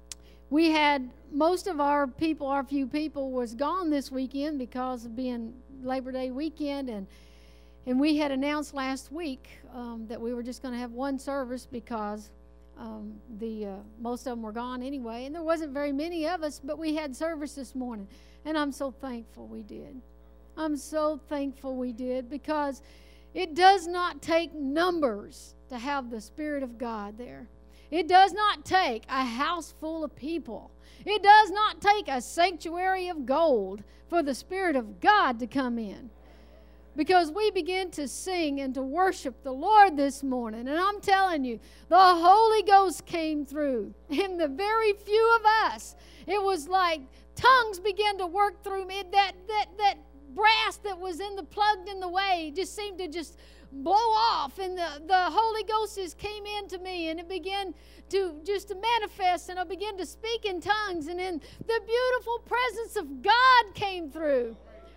we had most of our people, our few people, was gone this weekend because of being Labor Day weekend, and and we had announced last week um, that we were just going to have one service because um, the uh, most of them were gone anyway, and there wasn't very many of us, but we had service this morning, and I'm so thankful we did. I'm so thankful we did, because it does not take numbers to have the Spirit of God there. It does not take a house full of people. It does not take a sanctuary of gold for the Spirit of God to come in. Because we begin to sing and to worship the Lord this morning. And I'm telling you, the Holy Ghost came through. And the very few of us, it was like tongues began to work through me. That, that, that brass that was in the plugged in the way just seemed to just blow off, and the, the Holy Ghost just came into me, and it began to just to manifest, and I began to speak in tongues, and then the beautiful presence of God came through.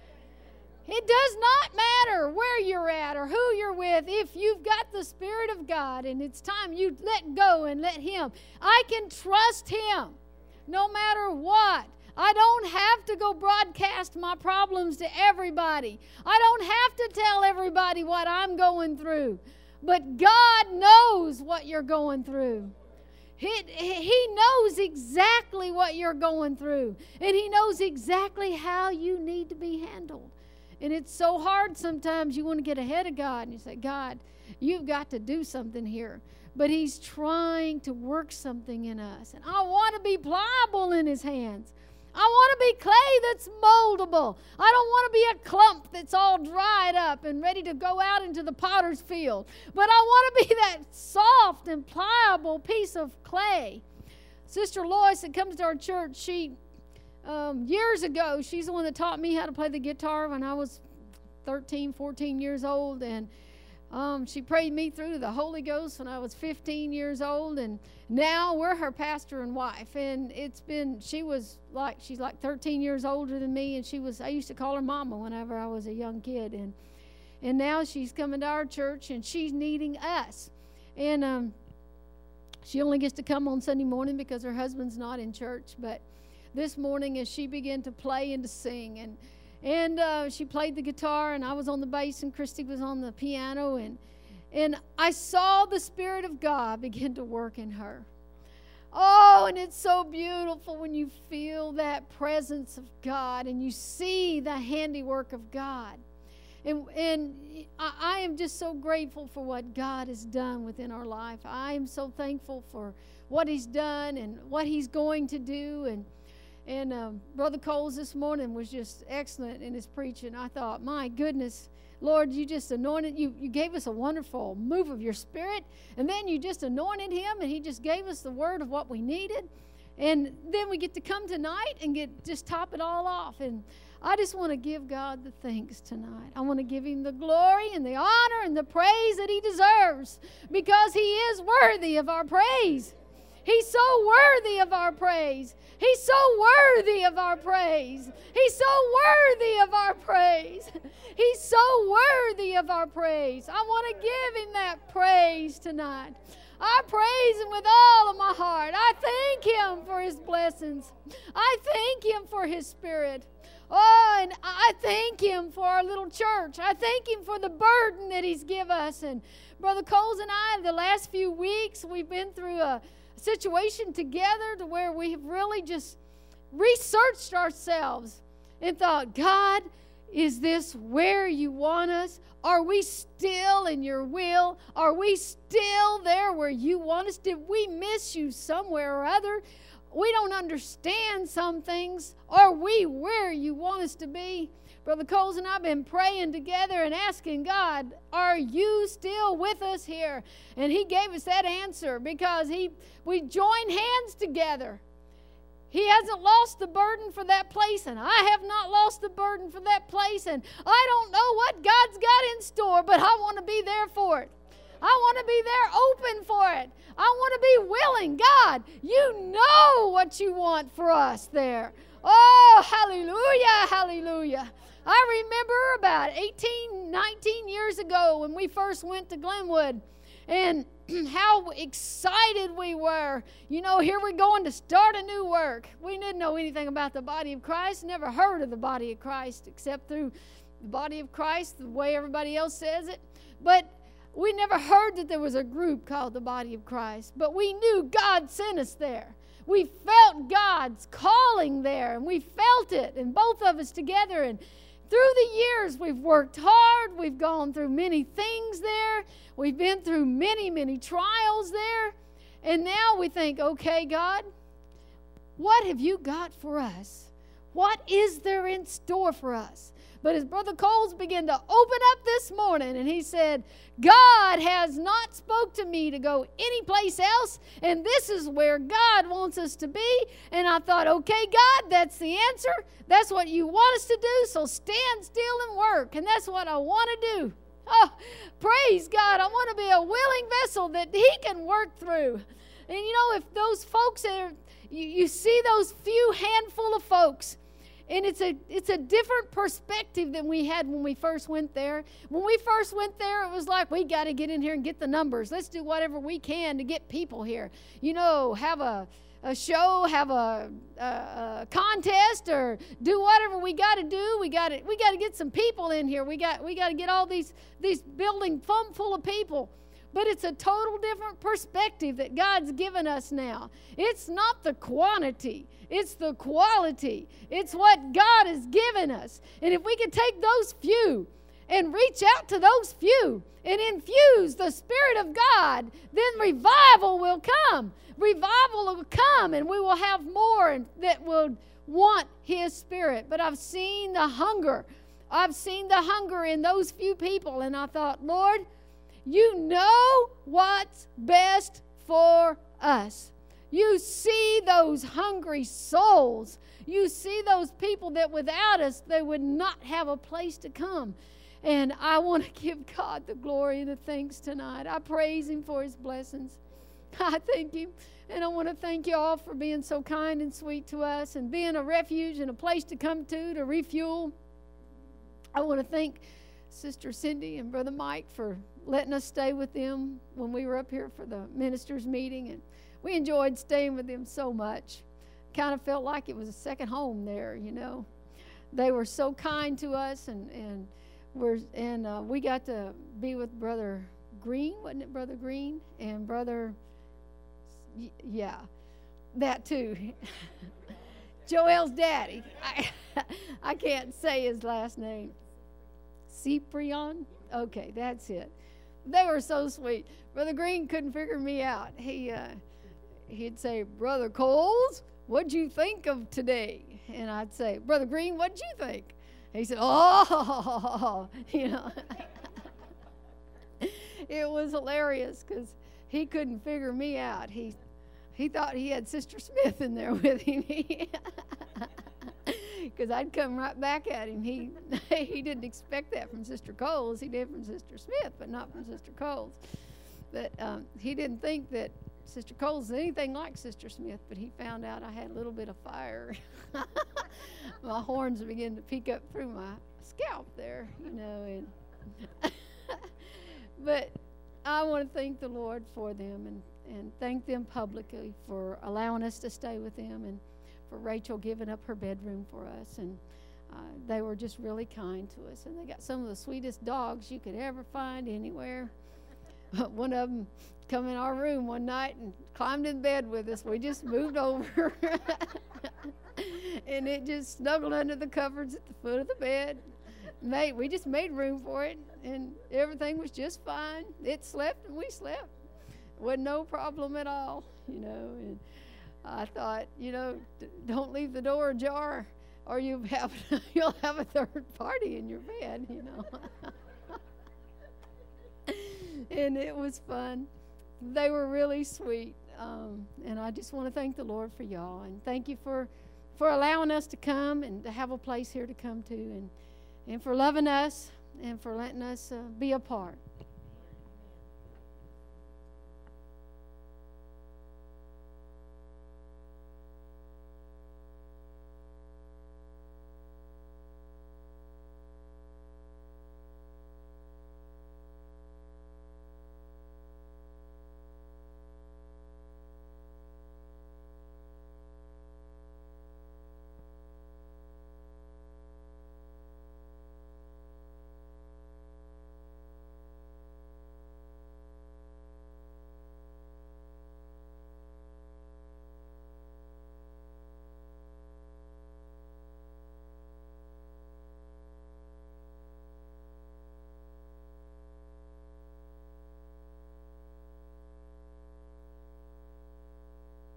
It does not matter where you're at or who you're with. If you've got the Spirit of God and it's time you let go and let Him, I can trust Him no matter what. I don't have to go broadcast my problems to everybody. I don't have to tell everybody what I'm going through. But God knows what you're going through. He, he knows exactly what you're going through. And He knows exactly how you need to be handled. And it's so hard sometimes. You want to get ahead of God and you say, God, you've got to do something here. But He's trying to work something in us. And I want to be pliable in His hands. I want to be clay that's moldable. I don't want to be a clump that's all dried up and ready to go out into the potter's field. But I want to be that soft and pliable piece of clay. Sister Lois that comes to our church, she, um, years ago, she's the one that taught me how to play the guitar when I was thirteen, fourteen years old. And Um, she prayed me through the Holy Ghost when I was fifteen years old, and now we're her pastor and wife. And it's been, she was like, she's like thirteen years older than me, and she was, I used to call her mama whenever I was a young kid. And and now she's coming to our church, and she's needing us. And um, she only gets to come on Sunday morning because her husband's not in church. But this morning, as she began to play and to sing, and And uh, she played the guitar, and I was on the bass, and Christy was on the piano, and and I saw the Spirit of God begin to work in her. Oh, and it's so beautiful when you feel that presence of God and you see the handiwork of God. And, and I, I am just so grateful for what God has done within our life. I am so thankful for what He's done and what He's going to do. And And um, Brother Coles this morning was just excellent in his preaching. I thought, my goodness, Lord, you just anointed, you, you gave us a wonderful move of your Spirit, and then you just anointed him, and he just gave us the word of what we needed. And then we get to come tonight and get just top it all off. And I just want to give God the thanks tonight. I want to give Him the glory and the honor and the praise that He deserves, because He is worthy of our praise. He's so worthy of our praise. He's so worthy of our praise. He's so worthy of our praise. He's so worthy of our praise. I want to give Him that praise tonight. I praise Him with all of my heart. I thank Him for His blessings. I thank Him for His Spirit. Oh, and I thank Him for our little church. I thank Him for the burden that He's given us. And Brother Coles and I, the last few weeks, we've been through a situation together to where we have really just researched ourselves and thought, God, is this where you want us? Are we still in your will? Are we still there where you want us? Did we miss you somewhere or other? We don't understand some things. Are we where you want us to be? Brother Coles and I have been praying together and asking God, are you still with us here? And He gave us that answer, because he we joined hands together. He hasn't lost the burden for that place, and I have not lost the burden for that place. And I don't know what God's got in store, but I want to be there for it. I want to be there open for it. I want to be willing. God, you know what you want for us there. Oh, hallelujah, hallelujah. I remember about eighteen, nineteen years ago when we first went to Glenwood, and how excited we were. You know, here we're going to start a new work. We didn't know anything about the body of Christ, never heard of the body of Christ except through the body of Christ, the way everybody else says it. But we never heard that there was a group called the body of Christ. But we knew God sent us there. We felt God's calling there, and we felt it, and both of us together. And through the years, we've worked hard. We've gone through many things there. We've been through many, many trials there. And now we think, okay, God, what have you got for us? What is there in store for us? But as Brother Coles began to open up this morning, and he said, God has not spoke to me to go anyplace else, and this is where God wants us to be. And I thought, okay, God, that's the answer. That's what you want us to do, so stand still and work. And that's what I want to do. Oh, praise God. I want to be a willing vessel that he can work through. And you know, if those folks are, you, you see those few handful of folks, and it's a it's a different perspective than we had when we first went there. When we first went there, it was like, we got to get in here and get the numbers. Let's do whatever we can to get people here. You know, have a, a show, have a, a, a contest, or do whatever we got to do. We got to we got to get some people in here. We got we got to get all these these building full full of people. But it's a total different perspective that God's given us now. It's not the quantity. It's the quality. It's what God has given us. And if we could take those few and reach out to those few and infuse the Spirit of God, then revival will come. Revival will come, and we will have more that will want His Spirit. But I've seen the hunger. I've seen the hunger in those few people, and I thought, Lord, you know what's best for us. You see those hungry souls. You see those people that without us, they would not have a place to come. And I want to give God the glory and the thanks tonight. I praise Him for His blessings. I thank Him. And I want to thank you all for being so kind and sweet to us and being a refuge and a place to come to to refuel. I want to thank Sister Cindy and Brother Mike for letting us stay with them when we were up here for the ministers' meeting. And we enjoyed staying with them so much. Kind of felt like it was a second home there, you know. They were so kind to us, and and we're and uh, we got to be with Brother Green, wasn't it, Brother Green, and Brother, yeah, that too. Joel's daddy. I, I can't say his last name. Cyprian? Okay, that's it. They were so sweet. Brother Green couldn't figure me out. He, uh, he'd say, Brother Coles, what'd you think of today? And I'd say, Brother Green, what'd you think? He said, oh, you know. It was hilarious because he couldn't figure me out. He, he thought he had Sister Smith in there with him. Because I'd come right back at him. He he didn't expect that from Sister Coles. He did from Sister Smith, but not from Sister Coles. But um, he didn't think that Sister Coles was anything like Sister Smith, but he found out I had a little bit of fire. My horns began to peek up through my scalp there, you know. And but I want to thank the Lord for them and, and thank them publicly for allowing us to stay with them, and for Rachel giving up her bedroom for us. And uh, they were just really kind to us. And they got some of the sweetest dogs you could ever find anywhere. One of them come in our room one night and climbed in bed with us. We just moved over. And it just snuggled under the covers at the foot of the bed. Made, we just made room for it, and everything was just fine. It slept and we slept. Wasn't no problem at all, you know. And I thought, you know, d- don't leave the door ajar, or you have you'll have a third party in your bed, you know. And it was fun. They were really sweet, um, and I just want to thank the Lord for y'all, and thank you for for allowing us to come and to have a place here to come to, and and for loving us and for letting us uh, be a part.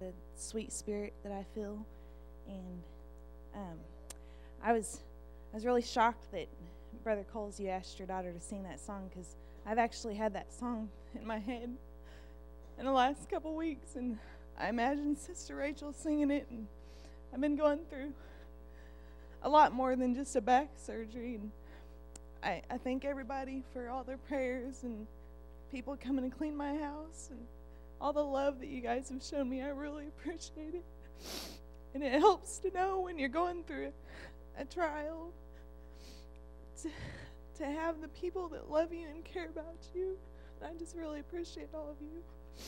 the sweet spirit that I feel. And um, I was I was really shocked that, Brother Coles, you asked your daughter to sing that song, because I've actually had that song in my head in the last couple weeks, and I imagine Sister Rachel singing it, and I've been going through a lot more than just a back surgery, and I, I thank everybody for all their prayers and people coming to clean my house and all the love that you guys have shown me. I really appreciate it. And it helps to know when you're going through a, a trial to, to have the people that love you and care about you. And I just really appreciate all of you.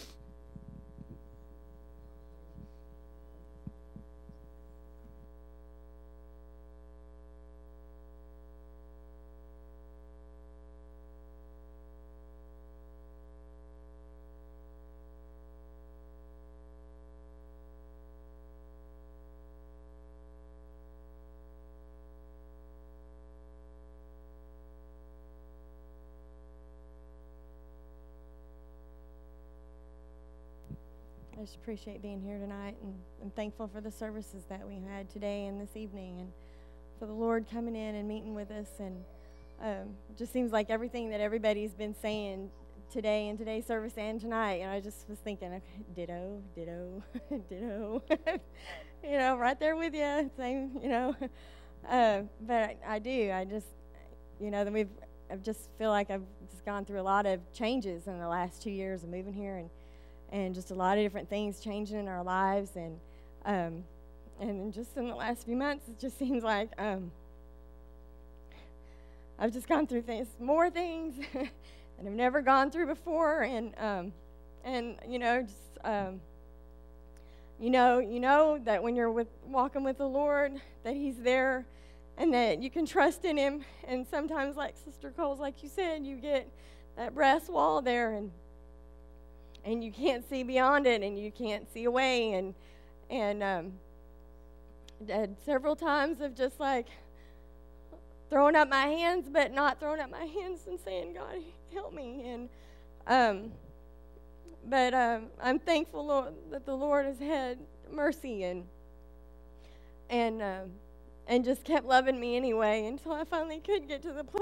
I just appreciate being here tonight, and I'm thankful for the services that we had today and this evening, and for the Lord coming in and meeting with us. And um, it just seems like everything that everybody's been saying today in today's service and tonight, and I just was thinking, okay, ditto, ditto, ditto, you know, right there with you, same, you know. Uh, but I, I do, I just, you know, then we've, I just feel like I've just gone through a lot of changes in the last two years of moving here, and and just a lot of different things changing in our lives, and um, and just in the last few months, it just seems like um, I've just gone through things, more things that I've never gone through before, and um, and you know, just um, you know, you know that when you're with walking with the Lord, that He's there, and that you can trust in Him. And sometimes, like Sister Coles, like you said, you get that brass wall there, and and you can't see beyond it, and you can't see away, and and um, had several times of just like throwing up my hands, but not throwing up my hands and saying, God, help me. And um, but um, I'm thankful, Lord, that the Lord has had mercy and and um, and just kept loving me anyway until I finally could get to the point